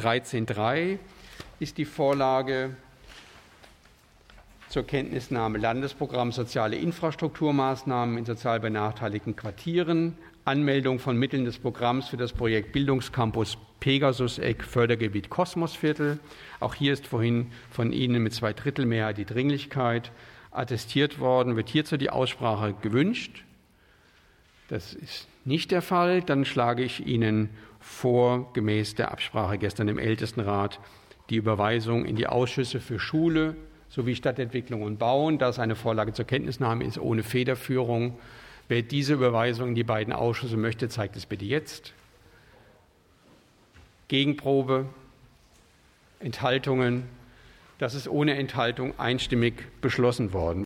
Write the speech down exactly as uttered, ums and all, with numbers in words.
dreizehn Punkt drei ist die Vorlage zur Kenntnisnahme Landesprogramm Soziale Infrastrukturmaßnahmen in sozial benachteiligten Quartieren, Anmeldung von Mitteln des Programms für das Projekt Bildungscampus Pegasus-Eck, Fördergebiet Kosmosviertel. Auch hier ist vorhin von Ihnen mit zwei Drittel Mehrheit die Dringlichkeit attestiert worden. Wird hierzu die Aussprache gewünscht? Das ist nicht der Fall. Dann schlage ich Ihnen vor, gemäß der Absprache gestern im Ältestenrat, die Überweisung in die Ausschüsse für Schule sowie Stadtentwicklung und Bauen, da es eine Vorlage zur Kenntnisnahme ist, ohne Federführung. Wer diese Überweisung in die beiden Ausschüsse möchte, zeigt es bitte jetzt. Gegenprobe, Enthaltungen. Das ist ohne Enthaltung einstimmig beschlossen worden.